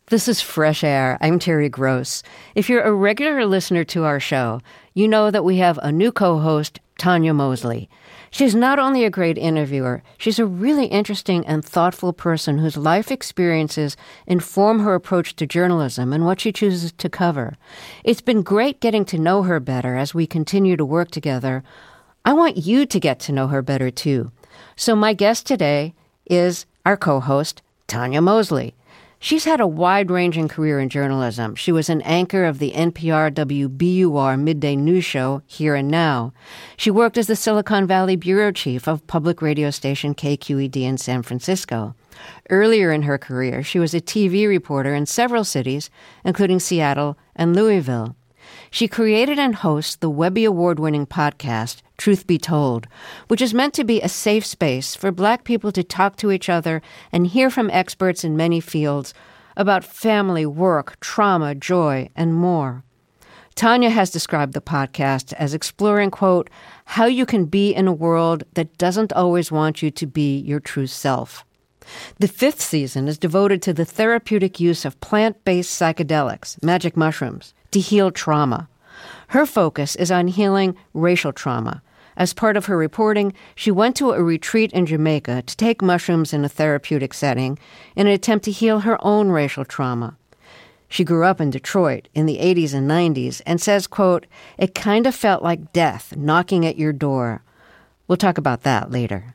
This is Fresh Air. I'm Terry Gross. If you're a regular listener to our show, you know that we have a new co-host, Tanya Mosley. She's not only a great interviewer, she's a really interesting and thoughtful person whose life experiences inform her approach to journalism and what she chooses to cover. It's been great getting to know her better as we continue to work together. I want you to get to know her better, too. So my guest today is our co-host, Tanya Mosley. She's had a wide-ranging career in journalism. She was an anchor of the NPR WBUR midday news show, Here and Now. She worked as the Silicon Valley bureau chief of public radio station KQED in San Francisco. Earlier in her career, she was a TV reporter in several cities, including Seattle and Louisville. She created and hosts the Webby Award-winning podcast, Truth Be Told, which is meant to be a safe space for Black people to talk to each other and hear from experts in many fields about family, work, trauma, joy, and more. Tanya has described the podcast as exploring, quote, how you can be in a world that doesn't always want you to be your true self. The 5th season is devoted to the therapeutic use of plant-based psychedelics, magic mushrooms, to heal trauma. Her focus is on healing racial trauma. As part of her reporting, she went to a retreat in Jamaica to take mushrooms in a therapeutic setting in an attempt to heal her own racial trauma. She grew up in Detroit in the 80s and 90s and says, quote, it kind of felt like death knocking at your door. We'll talk about that later.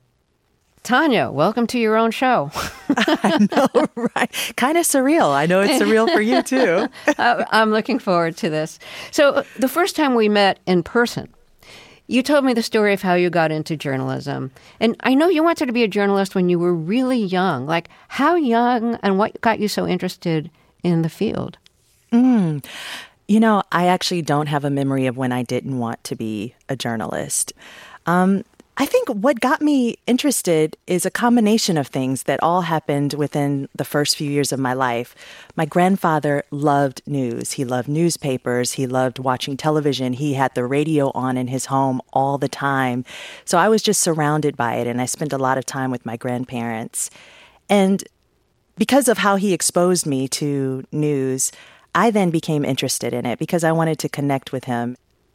Tanya, welcome to your own show. I know, right? Kind of surreal. I know it's surreal for you, too. I'm looking forward to this. So the first time we met in person, you told me the story of how you got into journalism. And I know you wanted to be a journalist when you were really young. Like, how young and what got you so interested in the field? You know, I actually don't have a memory of when I didn't want to be a journalist. I think what got me interested is a combination of things that all happened within the first few years of my life. My grandfather loved news. He loved newspapers. He loved watching television. He had the radio on in his home all the time. So I was just surrounded by it, and I spent a lot of time with my grandparents. And because of how he exposed me to news, I then became interested in it because I wanted to connect with him.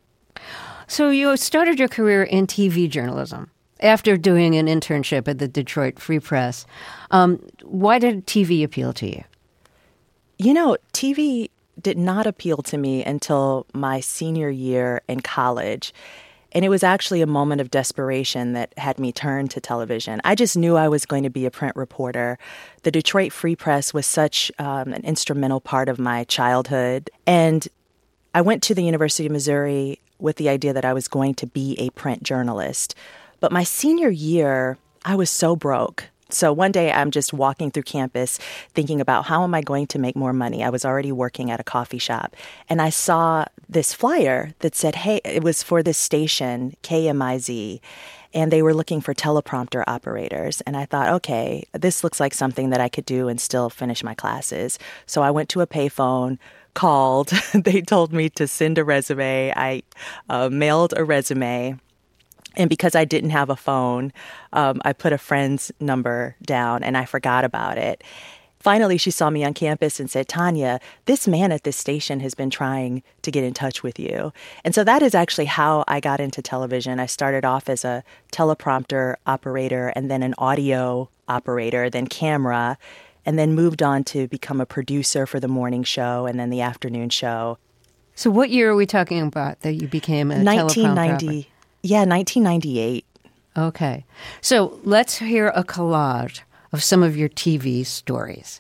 So you started your career in TV journalism after doing an internship at the Detroit Free Press. Why did TV appeal to you? You know, TV did not appeal to me until my senior year in college. And it was actually a moment of desperation that had me turn to television. I just knew I was going to be a print reporter. The Detroit Free Press was such an instrumental part of my childhood. And I went to the University of Missouri with the idea that I was going to be a print journalist. But my senior year, I was so broke. So one day I'm just walking through campus thinking about how am I going to make more money? I was already working at a coffee shop. And I saw this flyer that said, hey, it was for this station, KMIZ. And they were looking for teleprompter operators. And I thought, okay, this looks like something that I could do and still finish my classes. So I went to a payphone, called. They told me to send a resume. I mailed a resume. And because I didn't have a phone, I put a friend's number down and I forgot about it. Finally, she saw me on campus and said, Tanya, this man at this station has been trying to get in touch with you. And so that is actually how I got into television. I started off as a teleprompter operator and then an audio operator, then camera, and then moved on to become a producer for the morning show and then the afternoon show. So what year are we talking about that you became a teleprompter operator? Yeah, 1998. Okay. So let's hear a collage of some of your TV stories.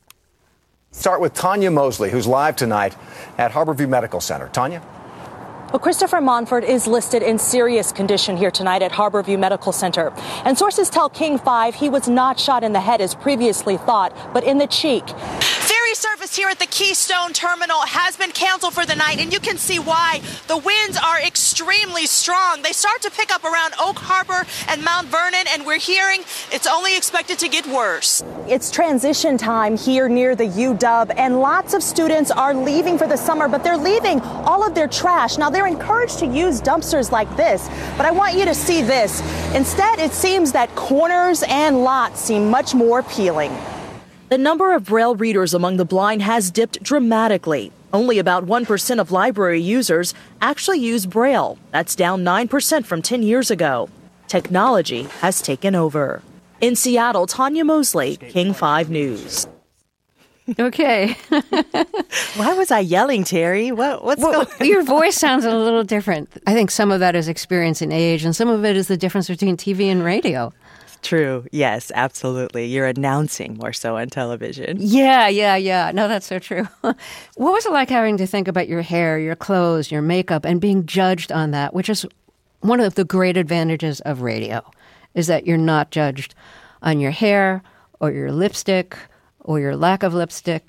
Start with Tanya Mosley, who's live tonight at Harborview Medical Center. Tanya? Well, Christopher Monfort is listed in serious condition here tonight at Harborview Medical Center. And sources tell King 5 he was not shot in the head as previously thought, but in the cheek. Ferry service here at the Keystone Terminal has been canceled for the night, and you can see why. The winds are extremely strong. They start to pick up around Oak Harbor and Mount Vernon, and we're hearing it's only expected to get worse. It's transition time here near the UW, and lots of students are leaving for the summer, but they're leaving all of their trash. Now, they're encouraged to use dumpsters like this, but I want you to see this. Instead, it seems that corners and lots seem much more appealing. The number of Braille readers among the blind has dipped dramatically. Only about 1% of library users actually use Braille. That's down 9% from 10 years ago. Technology has taken over. In Seattle, Tanya Mosley, King 5 News. Okay. Why was I yelling, Terry? What's going on? Your voice sounds a little different. I think some of that is experience and age, and some of it is the difference between TV and radio. True. Yes, absolutely. You're announcing more so on television. Yeah. No, that's so true. What was it like having to think about your hair, your clothes, your makeup, and being judged on that, which is one of the great advantages of radio, is that you're not judged on your hair or your lipstick or your lack of lipstick?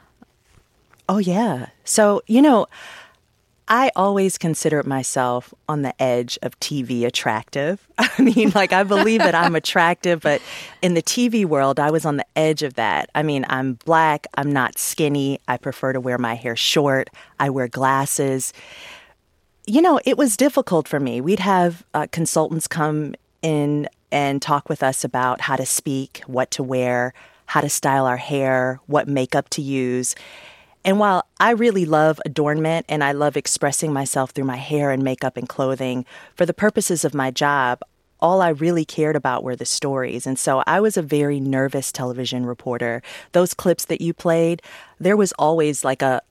Oh, yeah. So, I always considered myself on the edge of TV attractive. I mean, I believe that I'm attractive, but in the TV world, I was on the edge of that. I mean, I'm Black, I'm not skinny, I prefer to wear my hair short, I wear glasses. It was difficult for me. We'd have consultants come in and talk with us about how to speak, what to wear, how to style our hair, what makeup to use. And while I really love adornment and I love expressing myself through my hair and makeup and clothing, for the purposes of my job, all I really cared about were the stories. And so I was a very nervous television reporter. Those clips that you played, there was always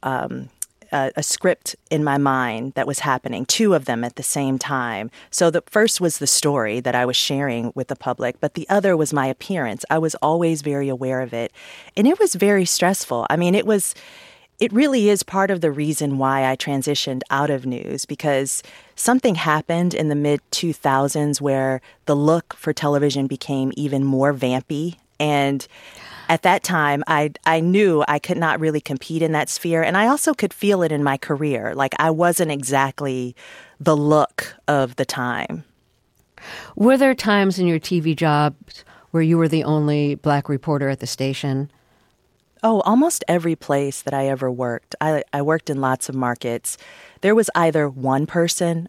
a script in my mind that was happening, 2 of them at the same time. So the first was the story that I was sharing with the public, but the other was my appearance. I was always very aware of it. And it was very stressful. I mean, it really is part of the reason why I transitioned out of news, because something happened in the mid-2000s where the look for television became even more vampy. And at that time, I knew I could not really compete in that sphere. And I also could feel it in my career. I wasn't exactly the look of the time. Were there times in your TV jobs where you were the only Black reporter at the station? Oh, almost every place that I ever worked. I worked in lots of markets. There was either one person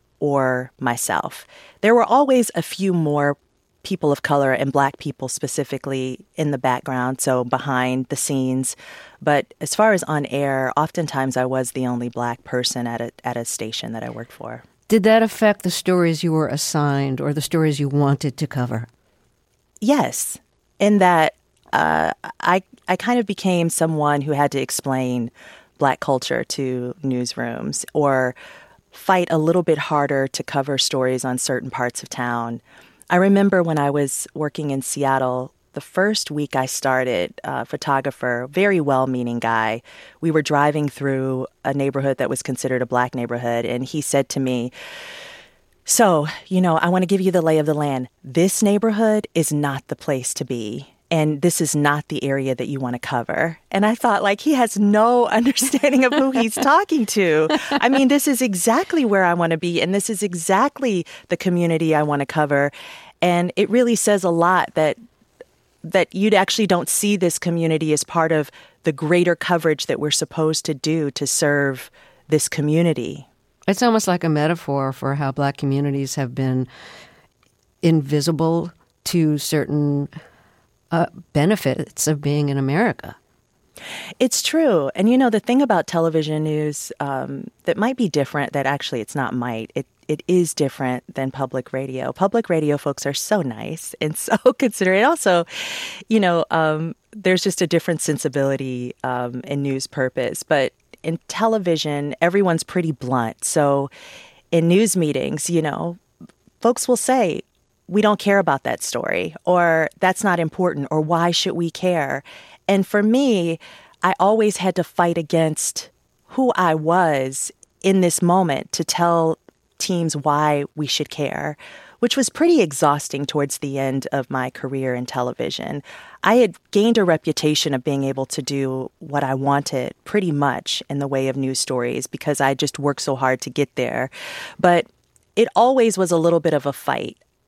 or myself. There were always a few more people of color and Black people specifically in the background, so behind the scenes. But as far as on air, oftentimes I was the only Black person at a station that I worked for. Did that affect the stories you were assigned or the stories you wanted to cover? Yes, in that I kind of became someone who had to explain Black culture to newsrooms or fight a little bit harder to cover stories on certain parts of town. I remember when I was working in Seattle, the first week I started, a photographer, very well-meaning guy, we were driving through a neighborhood that was considered a Black neighborhood, and he said to me, "So, I want to give you the lay of the land. This neighborhood is not the place to be. And this is not the area that you want to cover." And I thought, he has no understanding of who he's talking to. I mean, this is exactly where I want to be, and this is exactly the community I want to cover. And it really says a lot that you actually don't see this community as part of the greater coverage that we're supposed to do to serve this community. It's almost like a metaphor for how Black communities have been invisible to certain benefits of being in America. It's true. And the thing about television news that might be different, that actually it's not might, it is different than public radio. Public radio folks are so nice and so considerate. Also, there's just a different sensibility in news purpose. But in television, everyone's pretty blunt. So in news meetings, folks will say, "We don't care about that story," or "That's not important," or "Why should we care?" And for me, I always had to fight against who I was in this moment to tell teams why we should care, which was pretty exhausting towards the end of my career in television. I had gained a reputation of being able to do what I wanted pretty much in the way of news stories because I just worked so hard to get there. But it always was a little bit of a fight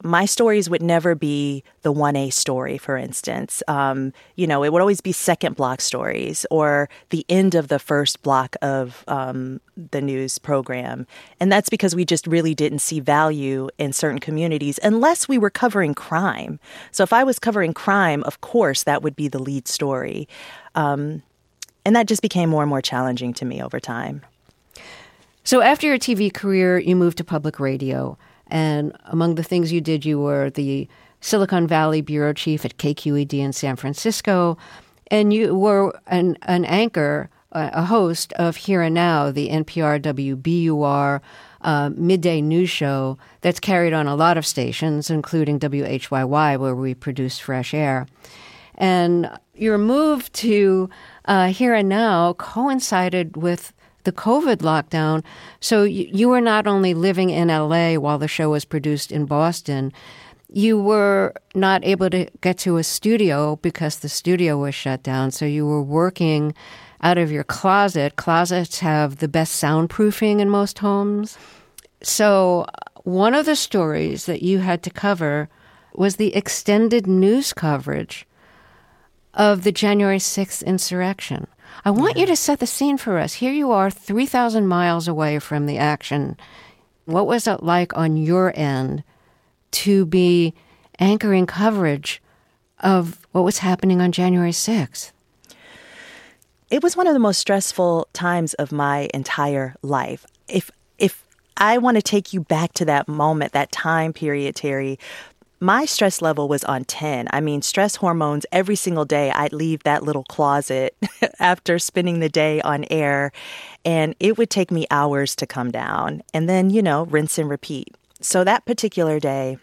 my stories would never be the 1A story, for instance. It would always be second block stories or the end of the first block of the news program. And that's because we just really didn't see value in certain communities unless we were covering crime. So if I was covering crime, of course, that would be the lead story. And that just became more and more challenging to me over time. So after your TV career, you moved to public radio. And among the things you did, you were the Silicon Valley bureau chief at KQED in San Francisco. And you were an anchor, a host of Here and Now, the NPR WBUR midday news show that's carried on a lot of stations, including WHYY, where we produce Fresh Air. And your move to Here and Now coincided with the COVID lockdown. So you were not only living in LA while the show was produced in Boston, you were not able to get to a studio because the studio was shut down. So you were working out of your closet. Closets have the best soundproofing in most homes. So one of the stories that you had to cover was the extended news coverage of the January 6th insurrection. I want you to set the scene for us. Here you are 3,000 miles away from the action. What was it like on your end to be anchoring coverage of what was happening on January 6th? It was one of the most stressful times of my entire life. If I want to take you back to that moment, that time period, Terry, my stress level was on 10. I mean, stress hormones, every single day I'd leave that little closet after spending the day on air, and it would take me hours to come down. And then, rinse and repeat. So that particular day,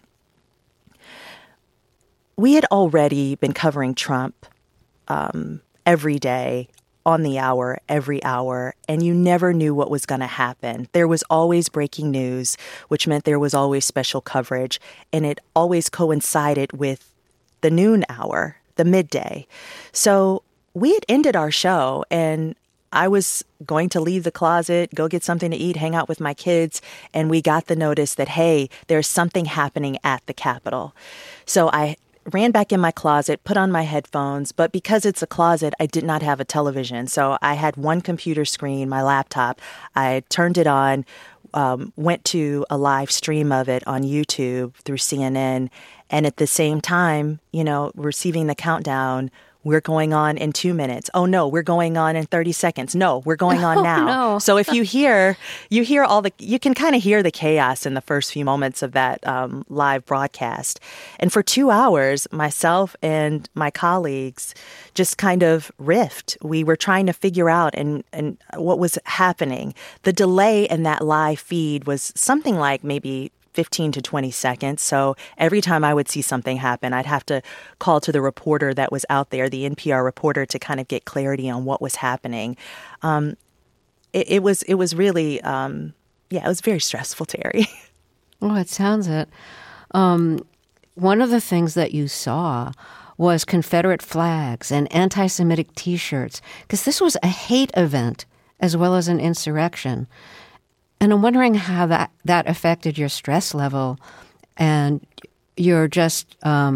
we had already been covering Trump every day, on the hour, every hour, and you never knew what was going to happen. There was always breaking news, which meant there was always special coverage, and it always coincided with the noon hour, the midday. So we had ended our show, and I was going to leave the closet, go get something to eat, hang out with my kids, and we got the notice that, hey, there's something happening at the Capitol. So I ran back in my closet, put on my headphones, but because it's a closet, I did not have a television. So I had one computer screen, my laptop. I turned it on, went to a live stream of it on YouTube through CNN, and at the same time, receiving the countdown, we're going on in 2 minutes. Oh, no, we're going on in 30 seconds. No, we're going on now. No. So if you can kind of hear the chaos in the first few moments of that live broadcast. And for 2 hours, myself and my colleagues just kind of riffed. We were trying to figure out and what was happening. The delay in that live feed was something like maybe 15 to 20 seconds. So every time I would see something happen, I'd have to call to the reporter that was out there, the NPR reporter, to kind of get clarity on what was happening. It was really, it was very stressful, Terry. Oh, it sounds it. One of the things that you saw was Confederate flags and anti-Semitic T-shirts, because this was a hate event as well as an insurrection. And I'm wondering how that affected your stress level and your just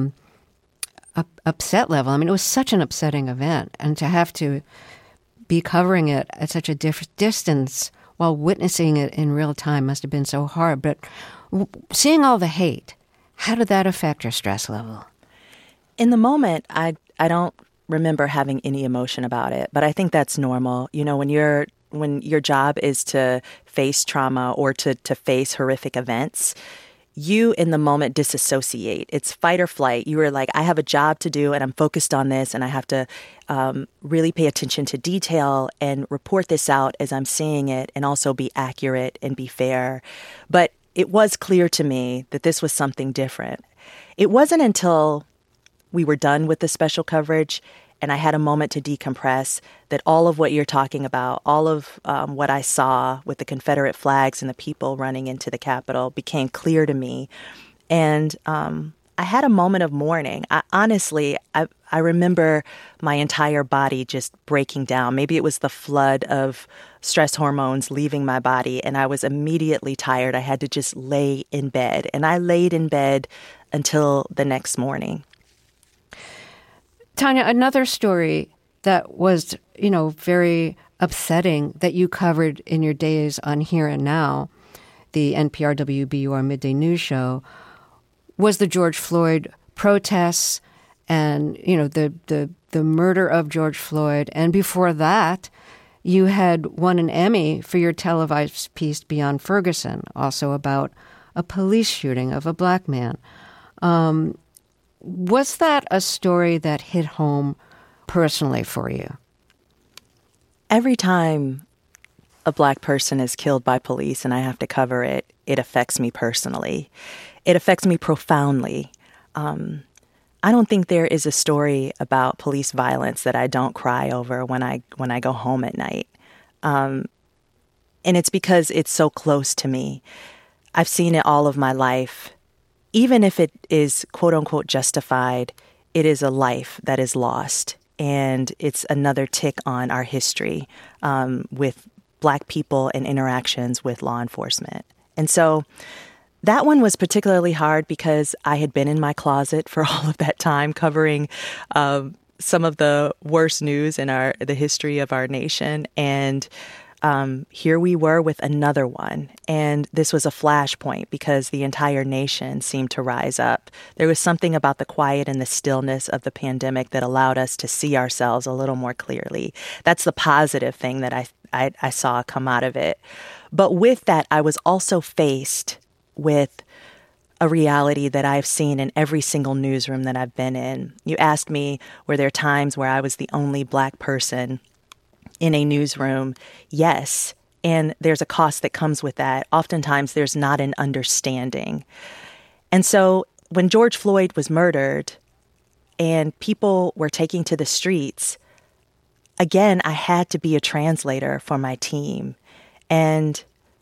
upset level. I mean, it was such an upsetting event. And to have to be covering it at such a distance while witnessing it in real time must have been so hard. But seeing all the hate, how did that affect your stress level? In the moment, I don't remember having any emotion about it. But I think that's normal. When your job is to face trauma or to face horrific events, you in the moment disassociate. It's fight or flight. You are like, I have a job to do and I'm focused on this and I have to really pay attention to detail and report this out as I'm seeing it and also be accurate and be fair. But it was clear to me that this was something different. It wasn't until we were done with the special coverage and I had a moment to decompress that all of what you're talking about, all of what I saw with the Confederate flags and the people running into the Capitol became clear to me. And I had a moment of mourning. I I remember my entire body just breaking down. Maybe it was the flood of stress hormones leaving my body, and I was immediately tired. I had to just lay in bed, and I laid in bed until the next morning. Tanya, another story that was, very upsetting that you covered in your days on Here and Now, the NPR WBUR Midday News Show, was the George Floyd protests and, the murder of George Floyd. And before that, you had won an Emmy for your televised piece, Beyond Ferguson, also about a police shooting of a black man. Was that a story that hit home personally for you? Every time a black person is killed by police and I have to cover it, it affects me personally. It affects me profoundly. I don't think there is a story about police violence that I don't cry over when I go home at night. And it's because it's so close to me. I've seen it all of my life. Even if it is quote unquote justified, it is a life that is lost. And it's another tick on our history with Black people and interactions with law enforcement. And so that one was particularly hard because I had been in my closet for all of that time covering some of the worst news in the history of our nation. And here we were with another one. And this was a flashpoint because the entire nation seemed to rise up. There was something about the quiet and the stillness of the pandemic that allowed us to see ourselves a little more clearly. That's the positive thing that I saw come out of it. But with that, I was also faced with a reality that I've seen in every single newsroom that I've been in. You asked me, were there times where I was the only Black person in a newsroom? Yes. And there's a cost that comes with that. Oftentimes there's not an understanding. And so when George Floyd was murdered and people were taking to the streets, again, I had to be a translator for my team. And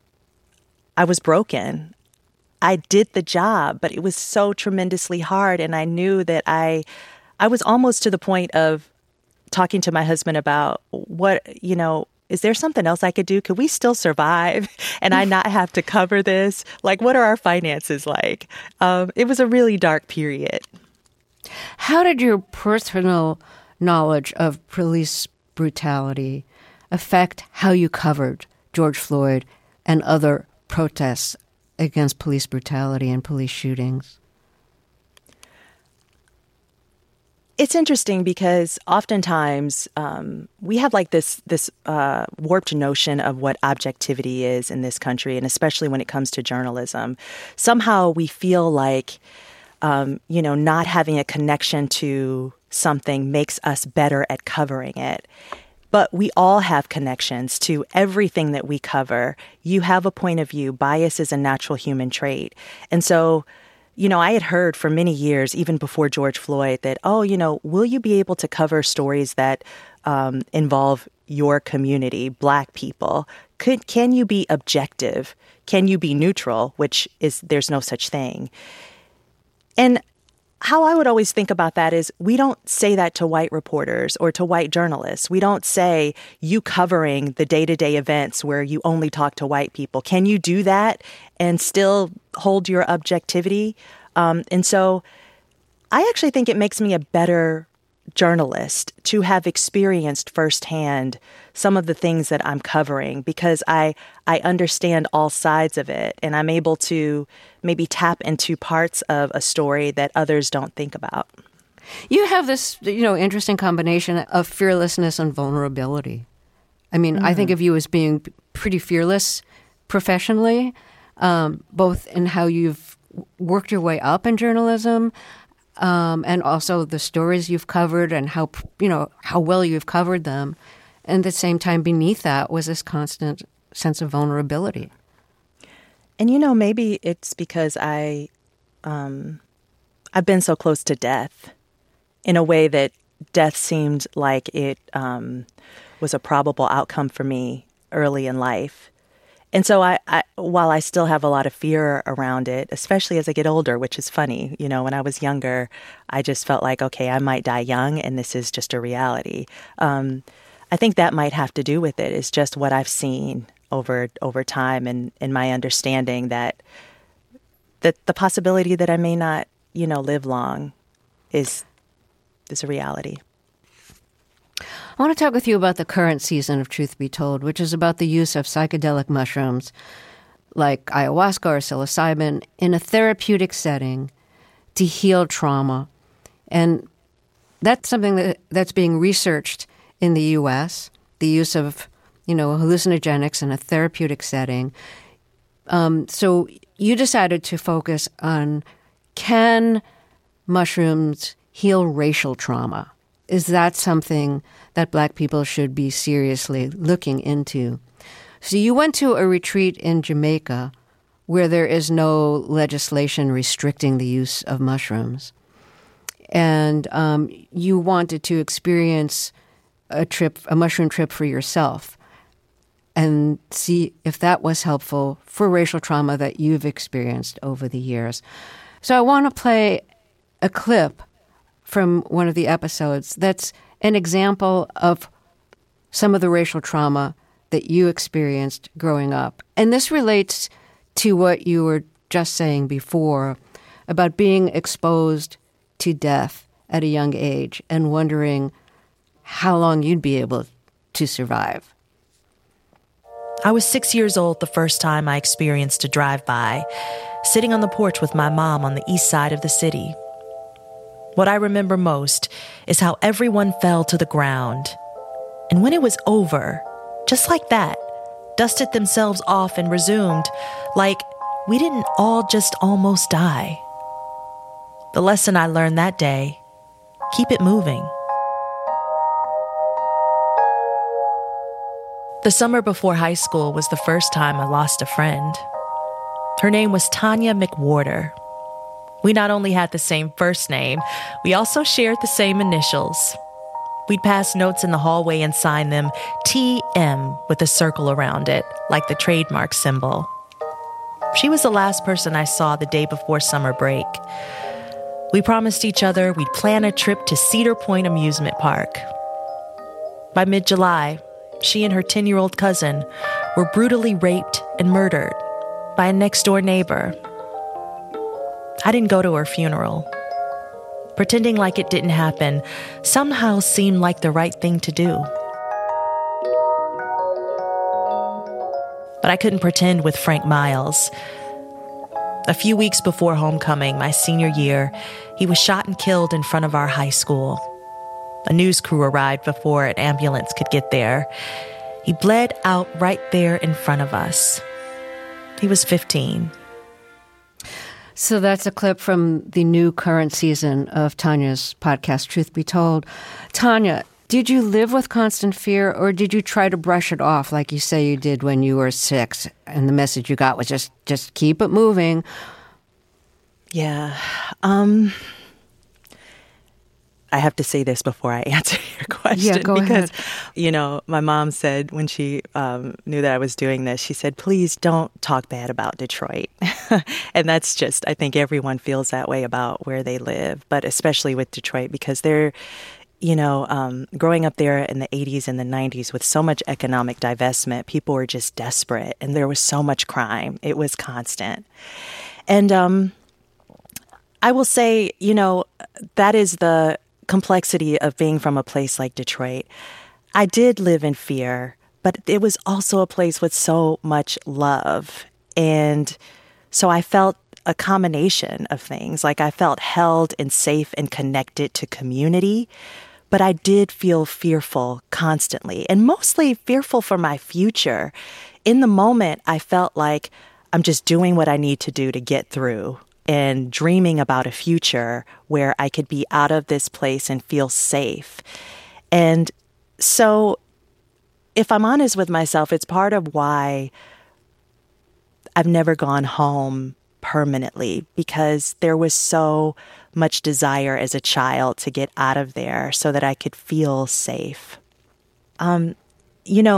I was broken. I did the job, but it was so tremendously hard. And I knew that I was almost to the point of talking to my husband about is there something else I could do? Could we still survive and I not have to cover this? Like, what are our finances like? It was a really dark period. How did your personal knowledge of police brutality affect how you covered George Floyd and other protests against police brutality and police shootings? It's interesting because oftentimes we have like this warped notion of what objectivity is in this country, and especially when it comes to journalism. Somehow we feel like, not having a connection to something makes us better at covering it. But we all have connections to everything that we cover. You have a point of view. Bias is a natural human trait. And so, I had heard for many years, even before George Floyd, that, will you be able to cover stories that involve your community, Black people? Can you be objective? Can you be neutral? Which is, there's no such thing. And how I would always think about that is we don't say that to white reporters or to white journalists. We don't say, you covering the day-to-day events where you only talk to white people. Can you do that and still hold your objectivity? And so I actually think it makes me a better journalist to have experienced firsthand some of the things that I'm covering because I understand all sides of it and I'm able to maybe tap into parts of a story that others don't think about. You have this, interesting combination of fearlessness and vulnerability. I mean, I think of you as being pretty fearless professionally, both in how you've worked your way up in journalism, and also the stories you've covered and how well you've covered them. And at the same time, beneath that was this constant sense of vulnerability. And, maybe it's because I've been so close to death in a way that death seemed like it was a probable outcome for me early in life. And so while I still have a lot of fear around it, especially as I get older, which is funny, when I was younger, I just felt like, okay, I might die young and this is just a reality. I think that might have to do with it. It's just what I've seen over time and my understanding that the possibility that I may not, live long is a reality. I want to talk with you about the current season of Truth Be Told, which is about the use of psychedelic mushrooms like ayahuasca or psilocybin in a therapeutic setting to heal trauma. And that's something that's being researched in the U.S., the use of, hallucinogenics in a therapeutic setting. So you decided to focus on, can mushrooms heal racial trauma? Is that something that Black people should be seriously looking into? So you went to a retreat in Jamaica where there is no legislation restricting the use of mushrooms. And you wanted to experience a mushroom trip for yourself and see if that was helpful for racial trauma that you've experienced over the years. So I want to play a clip from one of the episodes that's an example of some of the racial trauma that you experienced growing up. And this relates to what you were just saying before about being exposed to death at a young age and wondering how long you'd be able to survive. I was 6 years old the first time I experienced a drive-by, sitting on the porch with my mom on the east side of the city. What I remember most is how everyone fell to the ground. And when it was over, just like that, dusted themselves off and resumed, like we didn't all just almost die. The lesson I learned that day, keep it moving. The summer before high school was the first time I lost a friend. Her name was Tanya McWhorter. We not only had the same first name, we also shared the same initials. We'd pass notes in the hallway and sign them TM with a circle around it, like the trademark symbol. She was the last person I saw the day before summer break. We promised each other we'd plan a trip to Cedar Point Amusement Park. By mid-July, she and her 10-year-old cousin were brutally raped and murdered by a next-door neighbor. I didn't go to her funeral. Pretending like it didn't happen somehow seemed like the right thing to do. But I couldn't pretend with Frank Miles. A few weeks before homecoming, my senior year, he was shot and killed in front of our high school. A news crew arrived before an ambulance could get there. He bled out right there in front of us. He was 15. So that's a clip from the new current season of Tanya's podcast, Truth Be Told. Tanya, did you live with constant fear, or did you try to brush it off like you say you did when you were 6 and the message you got was just keep it moving? Yeah. I have to say this before I answer your question. Yeah, go because, ahead. My mom said when she knew that I was doing this, she said, please don't talk bad about Detroit. And that's just, I think everyone feels that way about where they live, but especially with Detroit because they're, growing up there in the 80s and the 90s with so much economic divestment, people were just desperate and there was so much crime. It was constant. And I will say, that is the complexity of being from a place like Detroit. I did live in fear, but it was also a place with so much love. And so I felt a combination of things. Like I felt held and safe and connected to community, but I did feel fearful constantly and mostly fearful for my future. In the moment, I felt like I'm just doing what I need to do to get through and dreaming about a future where I could be out of this place and feel safe. And so if I'm honest with myself, it's part of why I've never gone home permanently, because there was so much desire as a child to get out of there so that I could feel safe. I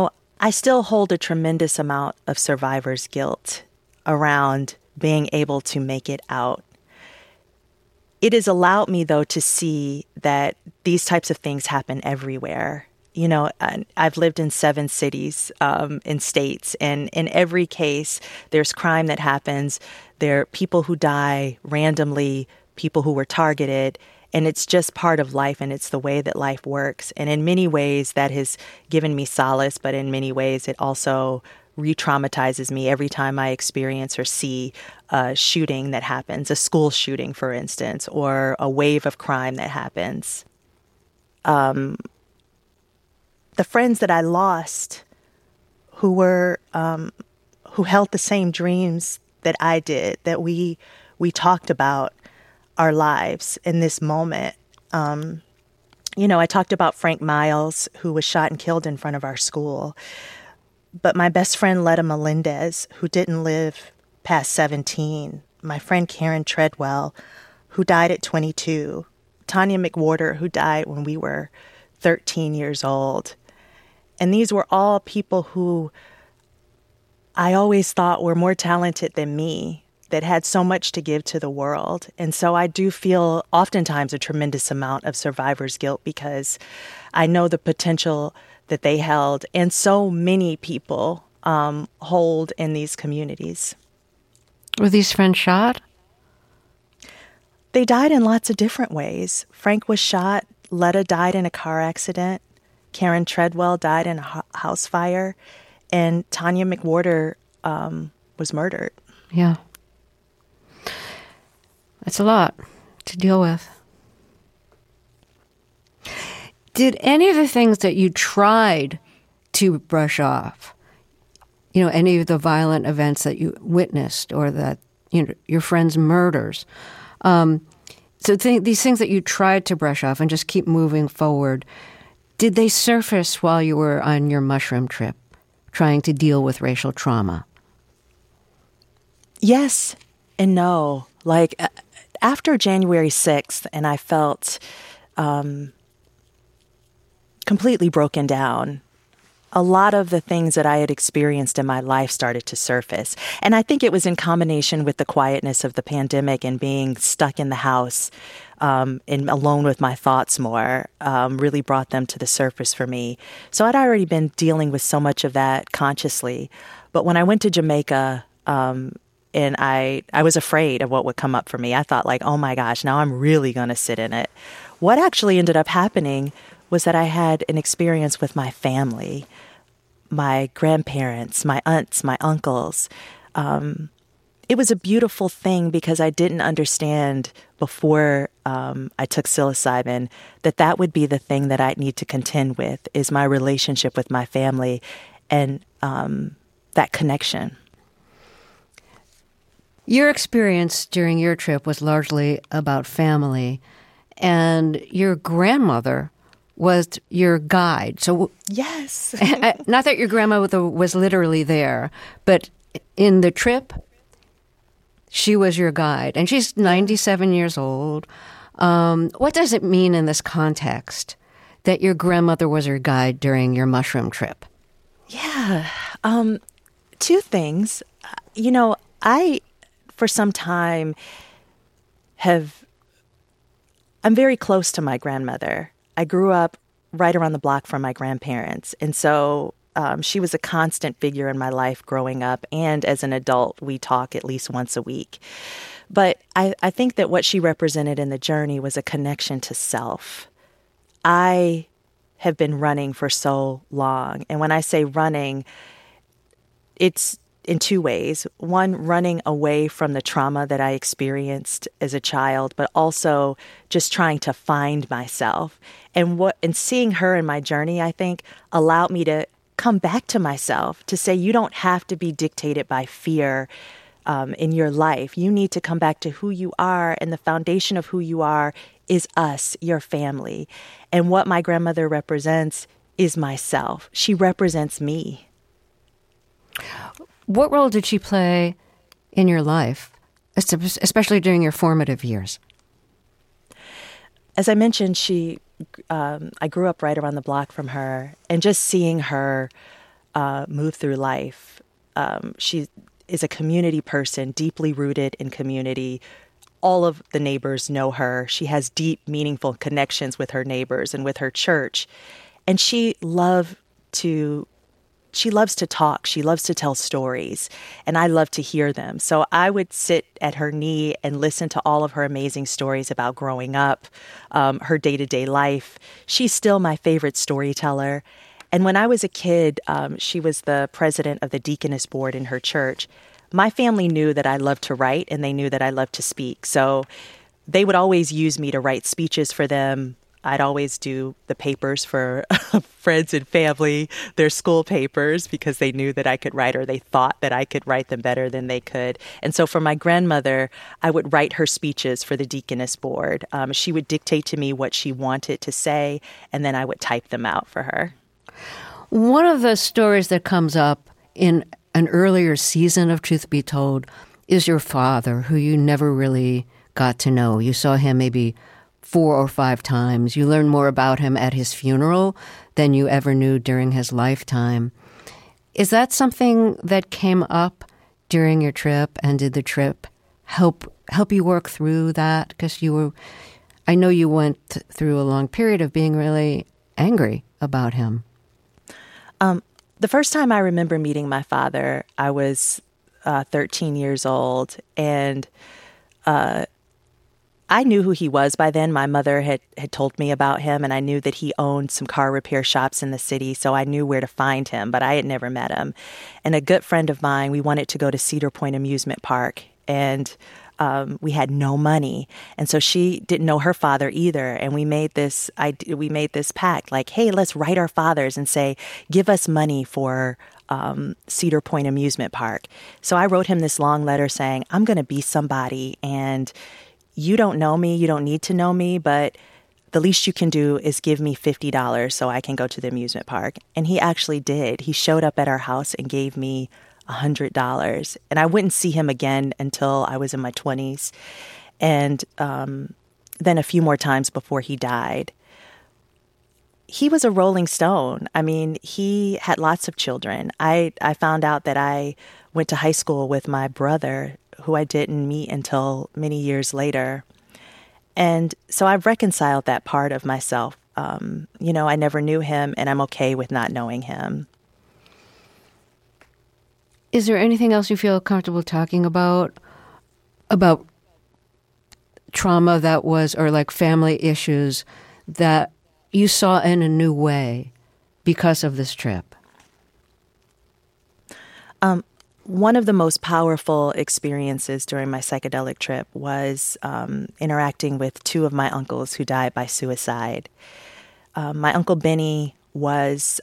I still hold a tremendous amount of survivor's guilt around being able to make it out. It has allowed me, though, to see that these types of things happen everywhere. You know, I've lived in 7 cities in states, and in every case, there's crime that happens. There are people who die randomly, people who were targeted, and it's just part of life, and it's the way that life works. And in many ways, that has given me solace, but in many ways, it also re-traumatizes me every time I experience or see a shooting that happens, a school shooting, for instance, or a wave of crime that happens. The friends that I lost who held the same dreams that I did, that we talked about our lives in this moment. You know, I talked about Frank Miles, who was shot and killed in front of our school. But my best friend, Letta Melendez, who didn't live past 17. My friend Karen Treadwell, who died at 22. Tanya McWhorter, who died when we were 13 years old. And these were all people who I always thought were more talented than me, that had so much to give to the world. And so I do feel oftentimes a tremendous amount of survivor's guilt because I know the potential that they held and so many people hold in these communities. Were these friends shot? They died in lots of different ways. Frank was shot. Letta died in a car accident. Karen Treadwell died in a house fire. And Tanya McWhorter was murdered. Yeah. That's a lot to deal with. Did any of the things that you tried to brush off, you know, any of the violent events that you witnessed or that, you know, your friends' murders, these things that you tried to brush off and just keep moving forward, did they surface while you were on your mushroom trip trying to deal with racial trauma? Yes and no. Like, after January 6th, and I felt completely broken down, a lot of the things that I had experienced in my life started to surface. And I think it was in combination with the quietness of the pandemic and being stuck in the house and alone with my thoughts more, really brought them to the surface for me. So I'd already been dealing with so much of that consciously. But when I went to Jamaica, and I was afraid of what would come up for me. I thought, like, oh my gosh, now I'm really going to sit in it. What actually ended up happening was that I had an experience with my family, my grandparents, my aunts, my uncles. It was a beautiful thing because I didn't understand before I took psilocybin that would be the thing that I'd need to contend with, is my relationship with my family and that connection. Your experience during your trip was largely about family, and your grandmother was your guide. So yes. Not that your grandmother was literally there, but in the trip, she was your guide. And she's 97 years old. What does it mean in this context that your grandmother was your guide during your mushroom trip? Yeah. 2 things. You know, I, for some time, I'm very close to my grandmother. I grew up right around the block from my grandparents. And so she was a constant figure in my life growing up. And as an adult, we talk at least once a week. But I think that what she represented in the journey was a connection to self. I have been running for so long. And when I say running, it's in 2 ways. One, running away from the trauma that I experienced as a child, but also just trying to find myself. And seeing her in my journey, I think, allowed me to come back to myself, to say you don't have to be dictated by fear in your life. You need to come back to who you are, and the foundation of who you are is us, your family. And what my grandmother represents is myself. She represents me. What role did she play in your life, especially during your formative years? As I mentioned, I grew up right around the block from her, and just seeing her move through life. She is a community person, deeply rooted in community. All of the neighbors know her. She has deep, meaningful connections with her neighbors and with her church. And she loves to talk. She loves to tell stories, and I love to hear them. So I would sit at her knee and listen to all of her amazing stories about growing up, her day-to-day life. She's still my favorite storyteller. And when I was a kid, she was the president of the deaconess board in her church. My family knew that I loved to write, and they knew that I loved to speak. So they would always use me to write speeches for them. I'd always do the papers for friends and family, their school papers, because they knew that I could write, or they thought that I could write them better than they could. And so for my grandmother, I would write her speeches for the deaconess board. She would dictate to me what she wanted to say, and then I would type them out for her. One of the stories that comes up in an earlier season of Truth Be Told is your father, who you never really got to know. You saw him maybe 4 or 5 times. You learned more about him at his funeral than you ever knew during his lifetime. Is that something that came up during your trip, and did the trip help you work through that? Because I know you went through a long period of being really angry about him. The first time I remember meeting my father, I was 13 years old, and I knew who he was by then. My mother had told me about him, and I knew that he owned some car repair shops in the city, so I knew where to find him, but I had never met him. And a good friend of mine, we wanted to go to Cedar Point Amusement Park, and we had no money. And so she didn't know her father either, and we made this pact, like, hey, let's write our fathers and say, give us money for Cedar Point Amusement Park. So I wrote him this long letter saying, I'm going to be somebody, and you don't know me, you don't need to know me, but the least you can do is give me $50 so I can go to the amusement park. And he actually did. He showed up at our house and gave me $100. And I wouldn't see him again until I was in my 20s. And then a few more times before he died. He was a rolling stone. I mean, he had lots of children. I found out that I went to high school with my brother, who I didn't meet until many years later. And so I've reconciled that part of myself. I never knew him, and I'm okay with not knowing him. Is there anything else you feel comfortable talking about trauma that was, or like family issues that you saw in a new way because of this trip? One of the most powerful experiences during my psychedelic trip was interacting with 2 of my uncles who died by suicide. My Uncle Benny was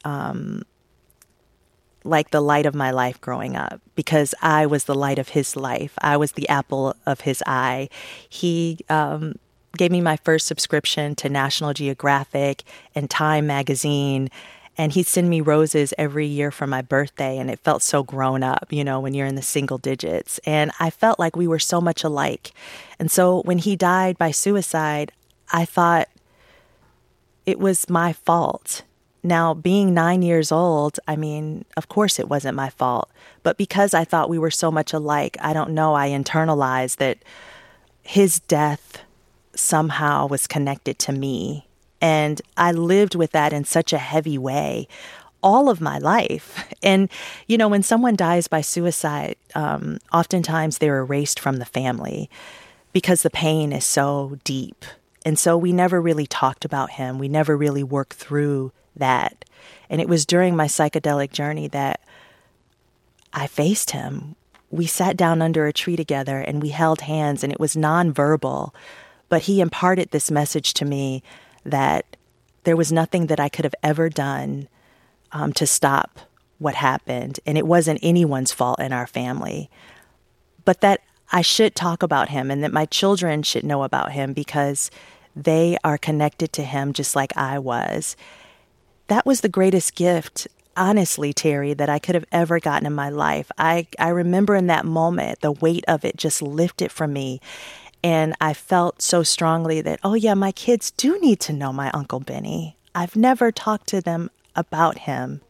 like the light of my life growing up, because I was the light of his life. I was the apple of his eye. He gave me my first subscription to National Geographic and Time magazine, and he'd send me roses every year for my birthday, and it felt so grown up, when you're in the single digits. And I felt like we were so much alike. And so when he died by suicide, I thought it was my fault. Now, being 9 years old, I mean, of course it wasn't my fault. But because I thought we were so much alike, I don't know, I internalized that his death somehow was connected to me. And I lived with that in such a heavy way all of my life. And, when someone dies by suicide, oftentimes they're erased from the family because the pain is so deep. And so we never really talked about him. We never really worked through that. And it was during my psychedelic journey that I faced him. We sat down under a tree together and we held hands, and it was nonverbal. But he imparted this message to me that there was nothing that I could have ever done to stop what happened. And it wasn't anyone's fault in our family. But that I should talk about him, and that my children should know about him because they are connected to him just like I was. That was the greatest gift, honestly, Terry, that I could have ever gotten in my life. I remember in that moment, the weight of it just lifted from me. And I felt so strongly that, oh yeah, my kids do need to know my Uncle Benny. I've never talked to them about him.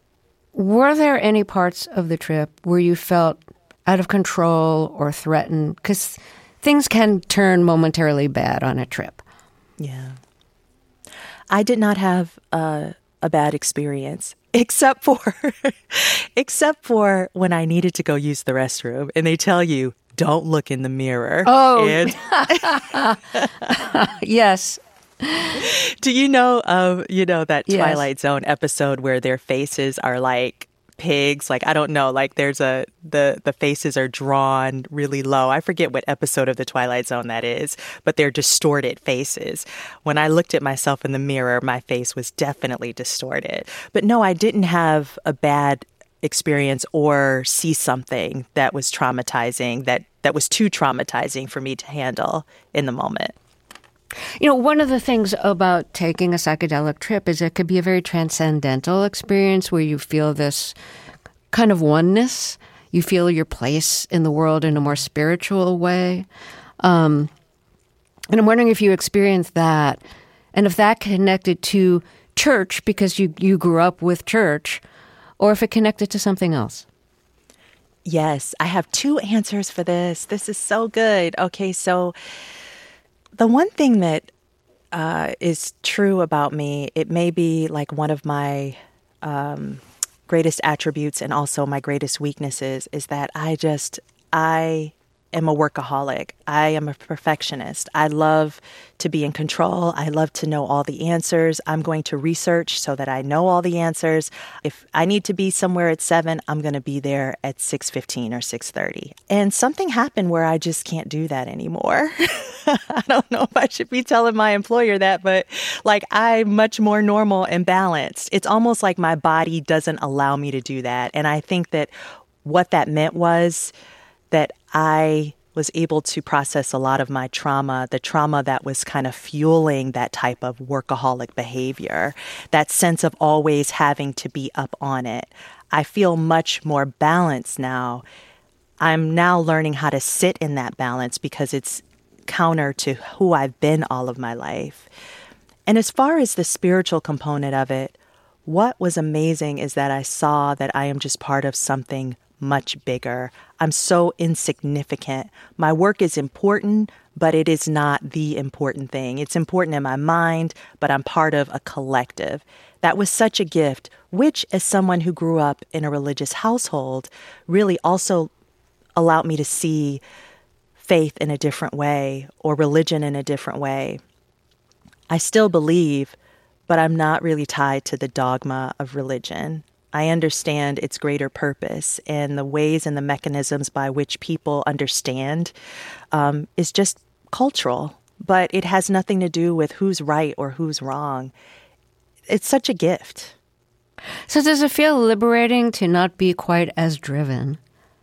Were there any parts of the trip where you felt out of control or threatened? Because things can turn momentarily bad on a trip. Yeah. I did not have a bad experience, except for when I needed to go use the restroom and they tell you, don't look in the mirror. Oh, and yes. Do you know that Yes. Twilight Zone episode where their faces are like pigs? Like, I don't know, like the faces are drawn really low. I forget what episode of the Twilight Zone that is, but they're distorted faces. When I looked at myself in the mirror, my face was definitely distorted. But no, I didn't have a bad experience or see something that was traumatizing, that was too traumatizing for me to handle in the moment. You know, one of the things about taking a psychedelic trip is it could be a very transcendental experience where you feel this kind of oneness. You feel your place in the world in a more spiritual way. And I'm wondering if you experienced that and if that connected to church because you grew up with church or if it connected to something else. Yes, I have 2 answers for this. This is so good. Okay, so the one thing that is true about me, it may be like one of my greatest attributes and also my greatest weaknesses, is that I am a workaholic. I am a perfectionist. I love to be in control. I love to know all the answers. I'm going to research so that I know all the answers. If I need to be somewhere at 7, I'm going to be there at 6:15 or 6:30. And something happened where I just can't do that anymore. I don't know if I should be telling my employer that, but like I'm much more normal and balanced. It's almost like my body doesn't allow me to do that. And I think that what that meant was that I was able to process a lot of my trauma, the trauma that was kind of fueling that type of workaholic behavior, that sense of always having to be up on it. I feel much more balanced now. I'm now learning how to sit in that balance because it's counter to who I've been all of my life. And as far as the spiritual component of it, what was amazing is that I saw that I am just part of something much bigger. I'm so insignificant. My work is important, but it is not the important thing. It's important in my mind, but I'm part of a collective. That was such a gift, which as someone who grew up in a religious household, really also allowed me to see faith in a different way or religion in a different way. I still believe, but I'm not really tied to the dogma of religion. I understand its greater purpose and the ways and the mechanisms by which people understand is just cultural, but it has nothing to do with who's right or who's wrong. It's such a gift. So does it feel liberating to not be quite as driven?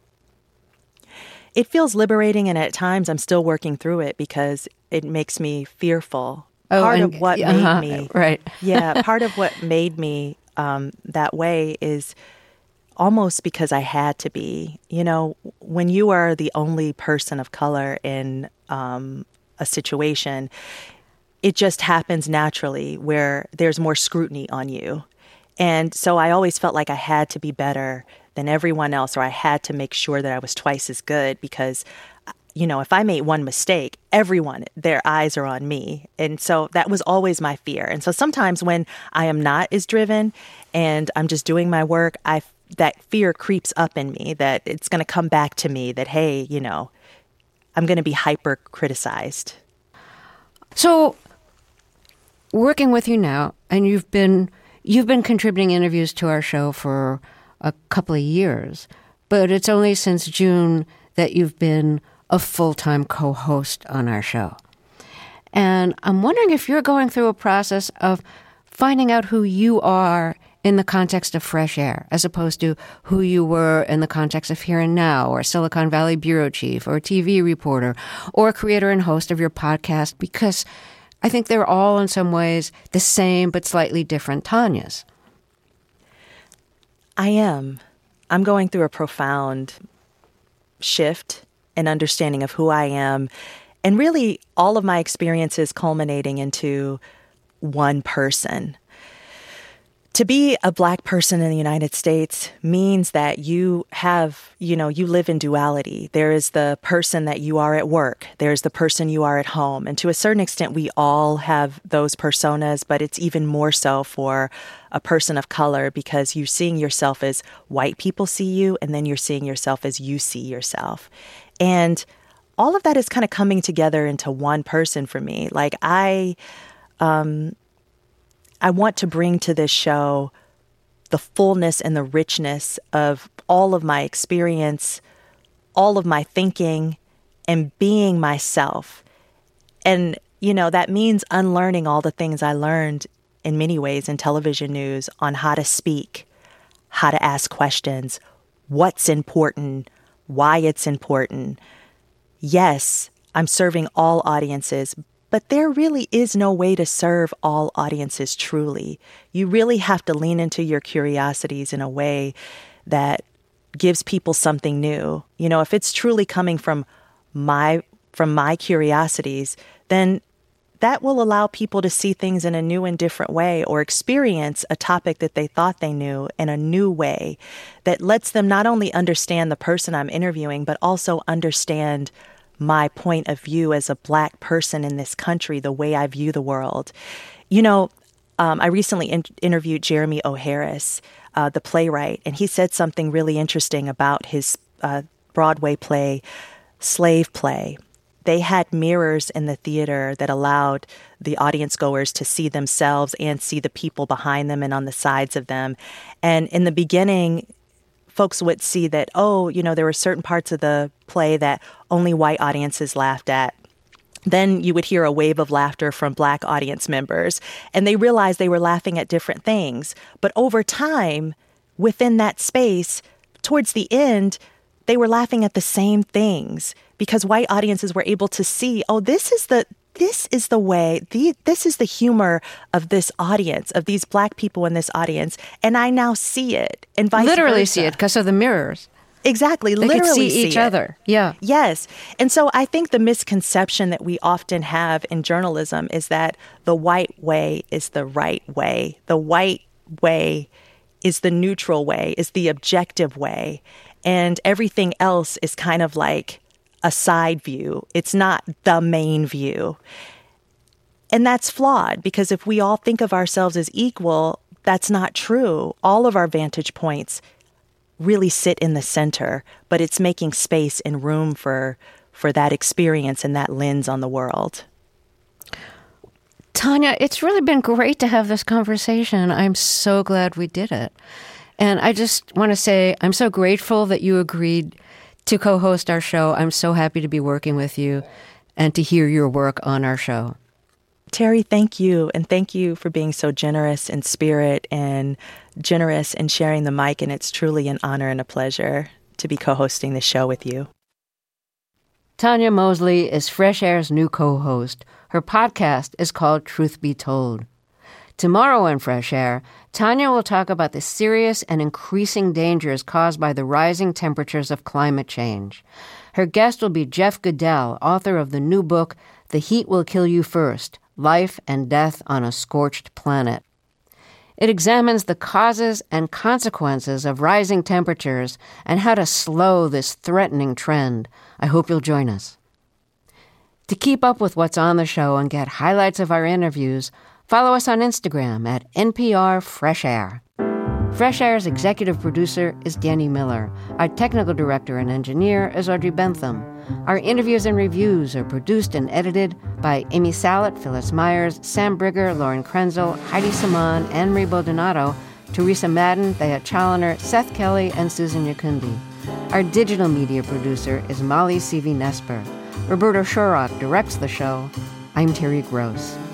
It feels liberating, and at times I'm still working through it because it makes me fearful. Part of what made me, right. Yeah, part of what made me that way is almost because I had to be. You know, when you are the only person of color in a situation, it just happens naturally where there's more scrutiny on you. And so I always felt like I had to be better than everyone else, or I had to make sure that I was twice as good because, you know, if I made one mistake, everyone, their eyes are on me. And so that was always my fear. And so sometimes when I am not as driven and I'm just doing my work, that fear creeps up in me that it's going to come back to me that, hey, you know, I'm going to be hyper criticized. So working with you now, and you've been contributing interviews to our show for a couple of years, but it's only since June that you've been a full-time co-host on our show. And I'm wondering if you're going through a process of finding out who you are in the context of Fresh Air, as opposed to who you were in the context of Here and Now, or Silicon Valley bureau chief, or TV reporter, or creator and host of your podcast, because I think they're all in some ways the same but slightly different Tanyas. I am. I'm going through a profound shift and understanding of who I am, and really all of my experiences culminating into one person. To be a Black person in the United States means that you live in duality. There is the person that you are at work. There's the person you are at home. And to a certain extent, we all have those personas, but it's even more so for a person of color because you're seeing yourself as white people see you, and then you're seeing yourself as you see yourself. And all of that is kind of coming together into one person for me. Like I want to bring to this show the fullness and the richness of all of my experience, all of my thinking, and being myself. And, that means unlearning all the things I learned in many ways in television news on how to speak, how to ask questions, what's important, why it's important. Yes, I'm serving all audiences, but there really is no way to serve all audiences truly. You really have to lean into your curiosities in a way that gives people something new. If it's truly coming from my curiosities, then that will allow people to see things in a new and different way, or experience a topic that they thought they knew in a new way that lets them not only understand the person I'm interviewing, but also understand my point of view as a Black person in this country, the way I view the world. I recently interviewed Jeremy O. Harris, the playwright, and he said something really interesting about his Broadway play, Slave Play. They had mirrors in the theater that allowed the audience goers to see themselves and see the people behind them and on the sides of them. And in the beginning, folks would see that, there were certain parts of the play that only white audiences laughed at. Then you would hear a wave of laughter from Black audience members, and they realized they were laughing at different things. But over time, within that space, towards the end, they were laughing at the same things because white audiences were able to see, this is the humor of this audience, of these Black people in this audience, and I now see it, and vice versa. Literally see it because of the mirrors. Exactly, they literally could see each other. Yeah. Yes. And so I think the misconception that we often have in journalism is that the white way is the right way. The white way is the neutral way, is the objective way, and everything else is kind of like a side view. It's not the main view. And that's flawed because if we all think of ourselves as equal, that's not true. All of our vantage points really sit in the center, but it's making space and room for that experience and that lens on the world. Tanya, it's really been great to have this conversation. I'm so glad we did it. And I just want to say I'm so grateful that you agreed to co-host our show. I'm so happy to be working with you and to hear your work on our show. Terry, thank you. And thank you for being so generous in spirit and generous in sharing the mic. And it's truly an honor and a pleasure to be co-hosting the show with you. Tanya Mosley is Fresh Air's new co-host. Her podcast is called Truth Be Told. Tomorrow on Fresh Air, Tanya will talk about the serious and increasing dangers caused by the rising temperatures of climate change. Her guest will be Jeff Goodell, author of the new book, The Heat Will Kill You First, Life and Death on a Scorched Planet. It examines the causes and consequences of rising temperatures and how to slow this threatening trend. I hope you'll join us. To keep up with what's on the show and get highlights of our interviews, follow us on Instagram at NPR Fresh Air. Fresh Air's executive producer is Danny Miller. Our technical director and engineer is Audrey Bentham. Our interviews and reviews are produced and edited by Amy Sallet, Phyllis Myers, Sam Brigger, Lauren Krenzel, Heidi Saman, Anne-Marie Baldonado, Teresa Madden, Thea Challoner, Seth Kelly, and Susan Yakundi. Our digital media producer is Molly Seavey-Nesper. Roberto Shorrock directs the show. I'm Terry Gross.